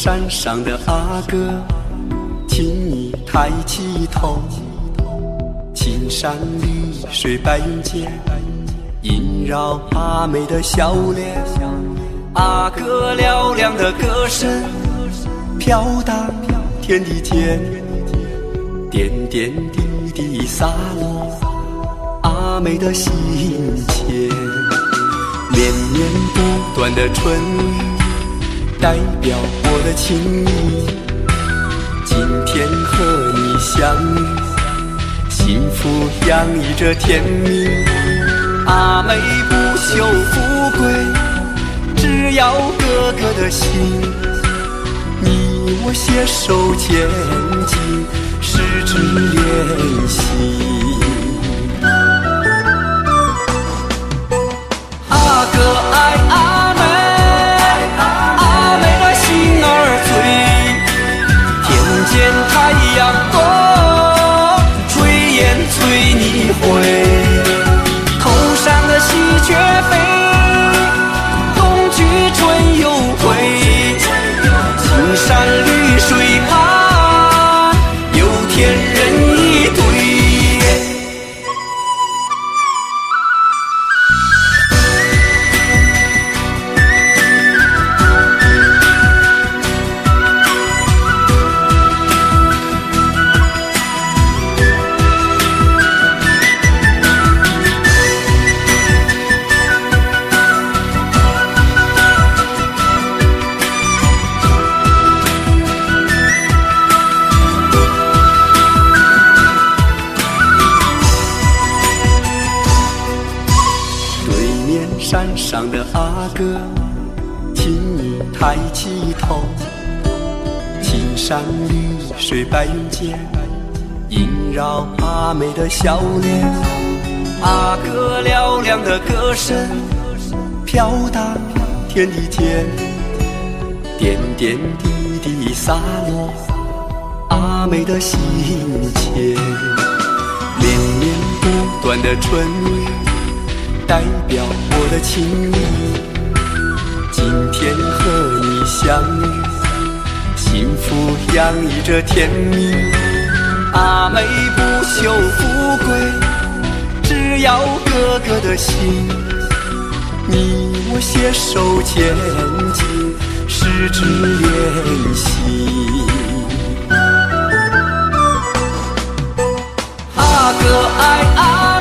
山上的阿哥，请你抬起头，青山绿水白云间，萦绕阿妹的笑脸。阿哥嘹亮的歌声飘荡天地间，点点滴滴洒落阿妹的心间。绵绵不断的春雨代表我的情意，今天和你相遇，幸福洋溢着甜蜜。阿妹不求富贵，只要哥哥的心，你我携手前进，十指连心。阿哥爱阿妹，阿妹的心儿醉，天间太阳光，炊烟催你回，头上的喜鹊飞，冬去春又归，青山绿水旁，有天人一对。山上的阿哥，请你抬起头，青山绿水白云间，萦绕阿妹的笑脸。阿哥嘹亮的歌声飘荡天地间，点点滴滴洒落阿妹的心间。绵绵不断的春雨代表我的情意，今天和你相遇，幸福洋溢着甜蜜。阿妹不求富贵，只要哥哥的心，你我携手前进，十指连心。阿哥爱阿妹，